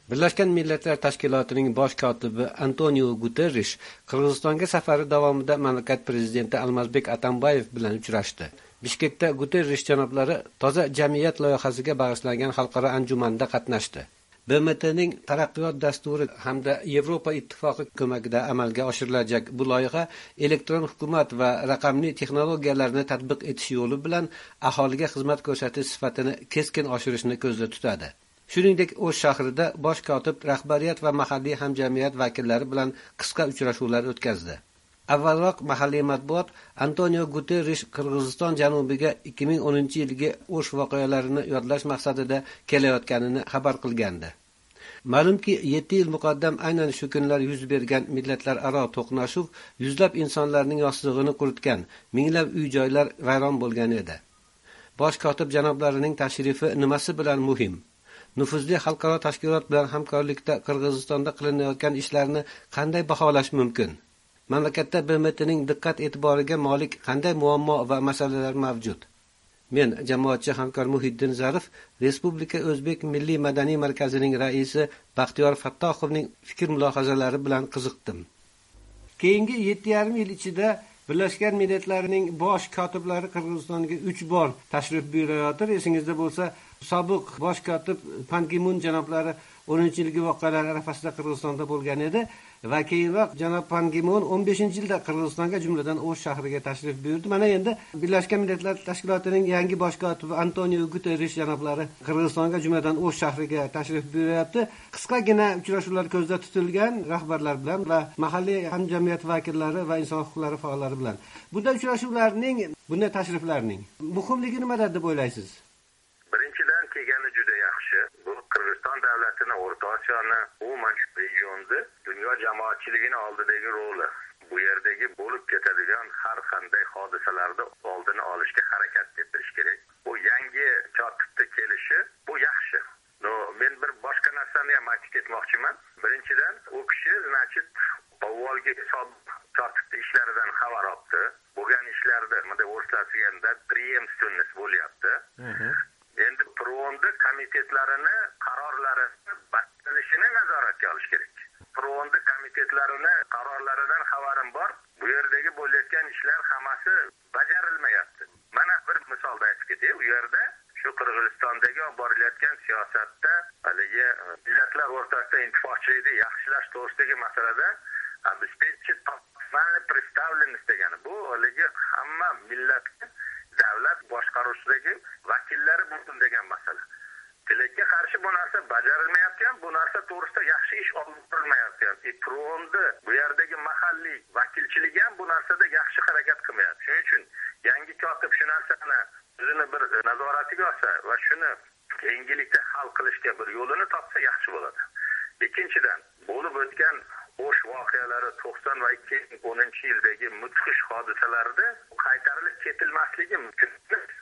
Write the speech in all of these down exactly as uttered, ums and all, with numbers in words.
Birlashgan Millatlar Tashkilotining bosh kotibi Antonio Guterrish Qirg'izistonga safari davomida mamlakat prezidenti Almazbek Atambayev bilan uchrashdi. Bishkekda Guterrish janoblari toza jamiyat loyihasiga bag'ishlangan xalqaro anjumanda qatnashdi. B M T'ning taraqqiyot dasturi hamda Yevropa ittifoqi ko'magida amalga oshirilajak bu loyiha elektron hukumat va raqamli texnologiyalarni tatbiq etish yo'li bilan aholiga xizmat ko'rsatish sifatini keskin oshirishni ko'zda tutadi. Shuningdek, O'sh shahrida bosh kotib rahbariyat va mahalliy hamjamiyat vakillari bilan qisqa uchrashuvlar o'tkazdi. Avvalroq mahalliy matbuot Antonio Guterrish Qirg'iziston janubiga ikki ming o'ninchi yilgi O'sh voqealarini yodlash maqsadida kelayotganini xabar qilgandi. Ma'lumki, yetti yil muqaddam aynan shu kunlar yuz bergan millatlararo to'qnashuv yuzlab insonlarning yostig'ini quritgan, minglab uy-joylar vayron bo'lgan edi. Bosh kotib janoblarining tashrifi nimasi bilan muhim? Nufuzli xalqaro tashkilot bilan hamkorlikda Qirg'izistonda qilinayotgan ishlarni qanday baholash mumkin? Mamlakatda B M T'ning diqqat e'tiboriga molik qanday muammo va masalalar mavjud? Men jamoatchi hamkor Muhiddin Zarif, Respublika O'zbek Milliy madaniy markazining raisi Baxtiyor Fattoxovning fikr-mulohazalari bilan qiziqdim. Keyingi yetti yarim yil ichida Birlashgan Millatlarning bosh kotiblari Qirg'izistonga uch bor tashrif buyurayotir. Esingizda bo'lsa, sobiq bosh kotib Pan Ki Mun janoblari o'ninchi yilgi voqealar arafasida Qirg'izistonda bo'lgan edi va keyinroq janob Pan Ki Mun o'n beshinchi yilda Qirg'izistonga, jumladan O'sh shahriga tashrif buyurdi. Mana endi Birlashgan Millatlar Tashkilotining yangi bosh kotibi Antonio Guterrish janoblari Qirg'izistonga, jumladan O'sh shahriga tashrif buyuryapti. Qisqagina uchrashuvlar ko'zda tutilgan rahbarlar bilan va mahalliy hamjamiyat vakillari va inson huquqlari faollari bilan. Bunday uchrashuvlarning, bunday tashriflarning muhimligi nimada deb o'ylaysiz? Birinchidan kelgani juda yaxshi. Bu Qirg'iziston davlatini, O'rta Osiyoni, umuman shu regionda dunyo jamoatchiligini oldidagi roli. Bu yerdagi bo'lib ketadigan har qanday hodisalarda oldini olishga harakat etish kerak. Bu yangi kotibni kelishi bu yaxshi. No, men bir boshqa narsani ham aytib ketmoqchiman. Birinchidan, u kishi, значит, avvalgi hisob kotibni ishlaridan xabar oldi. Bo'lgan ishlarda, bunday o'rtasiganda preemственность bo'lyapti. Endi Pro'ndi komitetlarini qarorlari bajarilishini nazoratga olish kerak. Pro'ndi komitetlarini qarorlaridan xabarim bor. Bu yerdagi bo'layotgan ishlar hammasi bajarilmayapti. Mana bir misolda aytib ketay. U yerda shu Qirg'izistondagi olib borilayotgan siyosatda haligi millatlar o'rtasida ittifoqchilikni yaxshilash to'g'risidagi masalada обеспечить тотальную представленность degani bu haligi hamma millatga davlat boshqaruvidagi vakillari bo'lsin degan masala. Tilakka qarshi bu narsa bajarilmayotgan, bu narsa to'g'risida yaxshi ish olib borilmayotgan. Pro'ndi bu yerdagi mahalliy vakilchiligi ham bu narsada yaxshi harakat qilmayapti. Shuning uchun yangi kotib shu narsani o'zini bir nazoratiga olsa va shuni keyingilikda hal qilishga bir yo'lini topsa yaxshi bo'ladi. Ikkinchidan, bo'lib o'tgan O'sh voqealari to'qson va ikki ming o'ninchi yildagi mudhish hodisalarda qaytarilib ketilmasligi mumkin.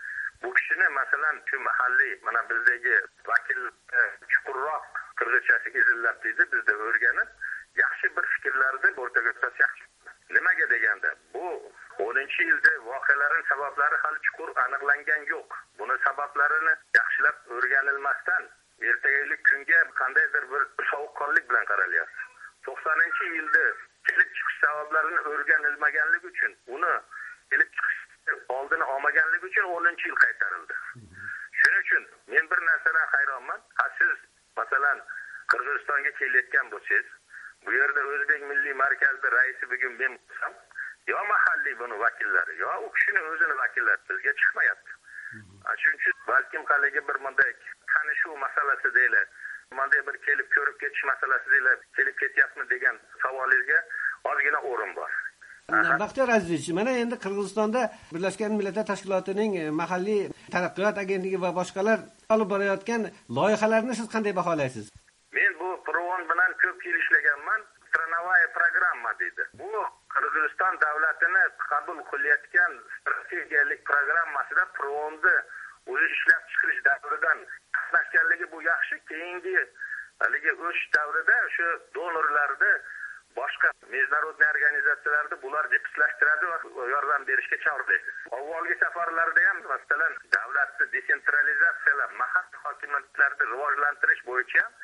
Bu kishini masalan shu mahalliy mana bizdagi vakil chuqurroq qirg'izchasiga izillab deydi, bizda o'rganib yaxshi bir fikrlarni o'rtaga qo'yish yaxshi. Nimaga deganda, bu o'ninchi yilda voqealarning sabablari hali chuqur aniqlangan yo'q. Buni sabablarini yaxshilab o'rganilmasdan ertaga kunga qandaydir bir sovuqqonlik bilan qaralyapti. to'qsoninchi yilda kelib chiqish sabablarini o'rganilmaganligi uchun, uni kelib chiqish oldini olmaganligi uchun o'ninchi yil qaytarildi. Shuning uchun men bir narsadan hayronman. Ha, siz masalan Qirg'izistonga kelayotgan bo'lsangiz, bu yerda O'zbek Milliy markazida raisi bugun men bo'lsam, yo mahalliy buni vakillari, yo u kishini o'zini vakillari bizga chiqmayapti. Shuning uchun balkim qaligi bir bunday tanishuv masalasi deylar. Bunday bir kelib ko'rib ketish masalasi deylar, kelib ketyapmi degan savolingizga ozgina o'rin bor. Baxtiyor Azizovich, mana endi Qirg'izistonda Birlashgan Millatlar Tashkilotining mahalliy taraqqiyot agentligi va boshqalar olib borayotgan loyihalarni siz qanday baholaysiz? Men bu Pro'n bilan ko'p yil ishlaganman. Stranovaya programma deydi. Bu Qirg'iziston davlatini qabul qilayotgan strategiyalik programmasida Pro'nni o'zi ishlab chiqarish davridan qatnashganligi bu yaxshi. Keyingi haligi o'sh davrida shu donorlarni boshqa международный organizatsiyalarda bular jipslashtiradi va yordam berishga chaqiradi. Avvalgi safarlarda ham masalan davlatni desentralizatsiyalab, mahalliy hokimiyatlarni rivojlantirish bo'yicha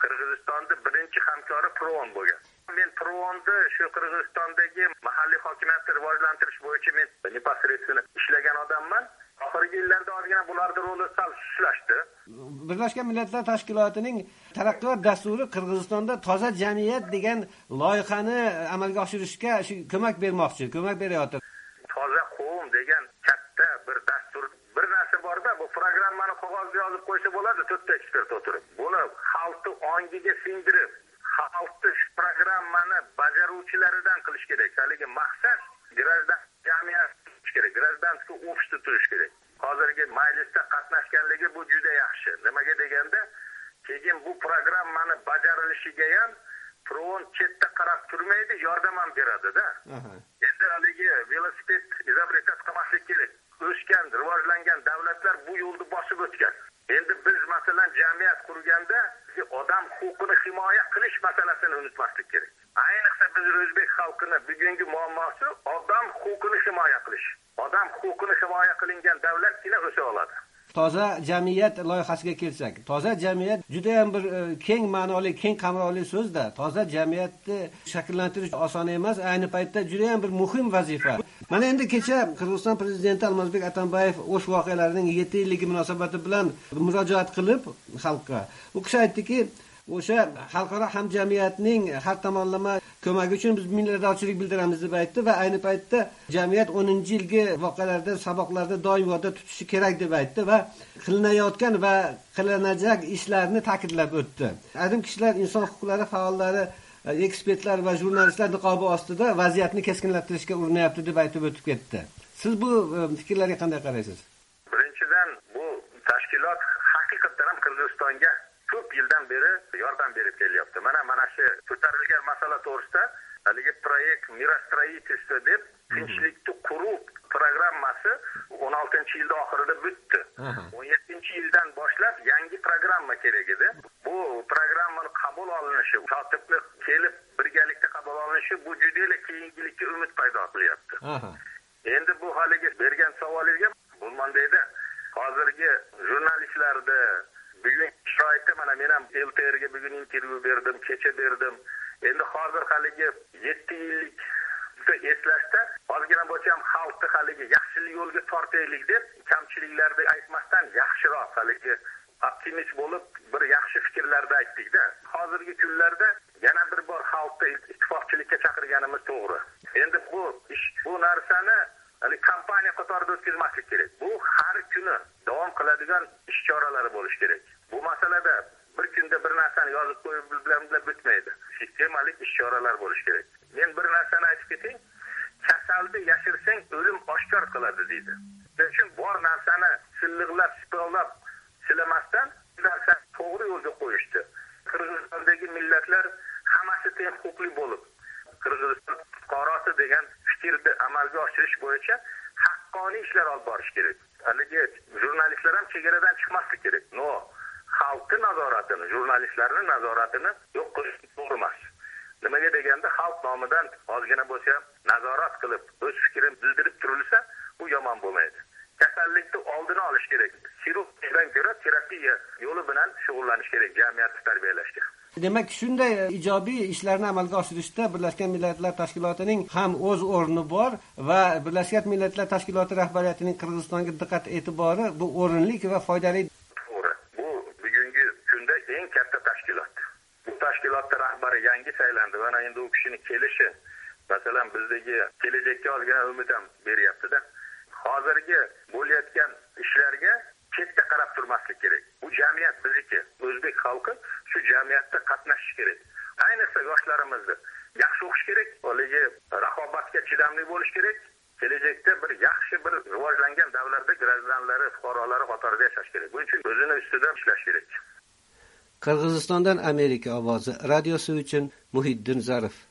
Qirg'izistonning birinchi hamkori Provon bo'lgan. Men Provonni shu Qirg'izistondagi mahalliy hokimiyatni rivojlantirish bo'yicha men непосредственно ishlagan odamman. Oxirgi yillarda ozgina bularning roli sal sustlashdi. Birlashgan Millatlar Tashkilotining taraqqiyot dasturi Qirg'izistonda toza jamiyat degan loyihani amalga oshirishga ko'mak bermoqchi, ko'mak beryapti. Toza qavm degan katta bir dastur, bir narsa bor-da, bu programmani qog'ozga yozib qo'ysa bo'ladi, to'rtta ekspert o'tirib. Buni xalqning ongiga singdirib, xalqni shu programmani bajaruvchilaridan qilish kerak. Haligi maqsad grazdan jamiyat kerak, grazdanskiy общество turish kerak. Hozirgi majlisda qatnashganligi bu juda yaxshi. Nimaga deganda, keyin bu programmani bajarilishiga ham Provon chetda qarab turmaydi, yordam ham beradi-da. Endi haligi velosiped izobrekat qilmaslik kerak. O'sgan, rivojlangan davlatlar bu yo'lni bosib o'tgan. Endi biz masalan jamiyat qurganda odam huquqini himoya qilish masalasini unutmaslik kerak. Ayniqsa biz o'zbek xalqini bugungi muammosi odam huquqini himoya qilish. Odam huquqini himoya qilingan davlatgina o'sa oladi. Toza jamiyat loyihasiga kelsak, toza jamiyat juda ham bir keng ma'noli, keng qamrovli so'zda. Toza jamiyatni shakllantirish oson emas, ayni paytda juda ham bir muhim vazifa. Mana endi kecha Qirg'iziston prezidenti Almazbek Atambayev o'sh voqealarining yetti yilligi munosabati bilan murojaat qilib xalqqa, u kishi aytdiki, o'sha xalqaro hamjamiyatning har tomonlama ko'magi uchun biz minnatdorchilik bildiramiz deb aytdi va ayni paytda jamiyat o'ninchi yilgi voqealarda, saboqlarda doim yodda tutishi kerak deb aytdi va qilinayotgan va qilinajak ishlarni ta'kidlab o'tdi. Ayrim kishilar inson huquqlari faollari, ekspertlar va jurnalistlar niqobi ostida vaziyatni keskinlashtirishga urinyapti deb aytib o'tib ketdi. Siz bu fikrlarga qanday qaraysiz? Birinchidan, bu tashkilot haqiqatan ham Qirg'izistonga ko'p yildan beri yordam berib kelyapti. Mana mana shu ko'tarilgan masala to'g'risida haligi proyekt Mirostроительство deb tinchlikni quruq programmasi o'n oltinchi yilda oxirida bitdi. o'n yettinchi yildan boshlab yangi programma kerak edi. Bu programmani qabul olinishi, kotiblik kelib birgalikda qabul olinishi bu juda keyingilikka umid paydo qilyapti. Endi bu haligi bergan savolingizga bo'lmandaydi. Hozirgi jurnalistlarda bugun shoyda mana men ham L T R ga bugun intervyu berdim, kecha berdim. Endi hozir haligi yetti yillik eslashda ozgina bo'lsa ham xalqni haligi yaxshilik yo'lga tortaylik deb kamchiliklarni aytmasdan yaxshiroq haligi optimist bo'lib bir yaxshi fikrlarda aytdik-da. Hozirgi kunlarda yana bir bor xalqni ittifoqchilikka chaqirganimiz to'g'ri. Endi bu ish, bu narsani hali kampaniya qatorida o'tkazmaslik kerak. Bu har kuni davom qiladigan ish choralari bo'lish kerak. Bu masalada bir kunda bir narsani yozib qo'yib bilan bitmaydi. Sistemalik ish choralar bo'lish kerak. Men bir narsani aytib ketay. Kasalni yashirsang o'lim oshkor qiladi deydi. Shuning uchun bor narsani silliqlab, sipovlab silamasdan narsani to'g'ri yo'lga qo'yishdi. Qirg'izistondagi millatlar hammasi teng huquqli bo'lib, Qirg'iziston fuqarosi degan fikrni amalga oshirish bo'yicha haqqoniy ishlar olib borish kerak. Haligi jurnalistlar ham chegaradan chiqmaslik kerak. No, xalqning nazoratini, jurnalistlarning nazoratini yo'q qilish to'g'ri emas. Nimaga deganda xalq nomidan ozgina bo'lsa ham nazorat qilib, o'z fikrini bildirib turilsa, u yomon bo'lmaydi. Kasallikni oldini olish kerak. Xirurgdan ko'ra terapiya yo'li bilan shug'ullanish kerak jamiyatni tarbiyalashga. Demak, shunday ijobiy ishlarni amalga oshirishda Birlashgan Millatlar Tashkilotining ham o'z o'rni bor va Birlashgan Millatlar Tashkiloti rahbariyatining Qirg'izistonga diqqat e'tibori bu o'rinli va foydali. To'g'ri. Bu bugungi kunda eng katta tashkilot. Bu tashkilotning rahbari yangi saylandi va endi u kishining kelishi, masalan, bizdagi kelajakka olgan umid ham beryapti-da. Hozirgi bo'layotgan ishlarga chetda qarab turmaslik kerak. Bu jamiyat bizniki, o'zbek xalqi shu jamiyatda qatnashish kerak. Ayniqsa yoshlarimizni yaxshi o'qish kerak, haligi raqobatga chidamli bo'lish kerak. Kelajakda bir yaxshi bir rivojlangan davlatda grazdanlari, fuqarolari qatorida yashash kerak. Buning uchun o'zini ustida ishlash kerak. Qirg'izistondan Amerika ovozi radiosi uchun Muhiddin Zarif.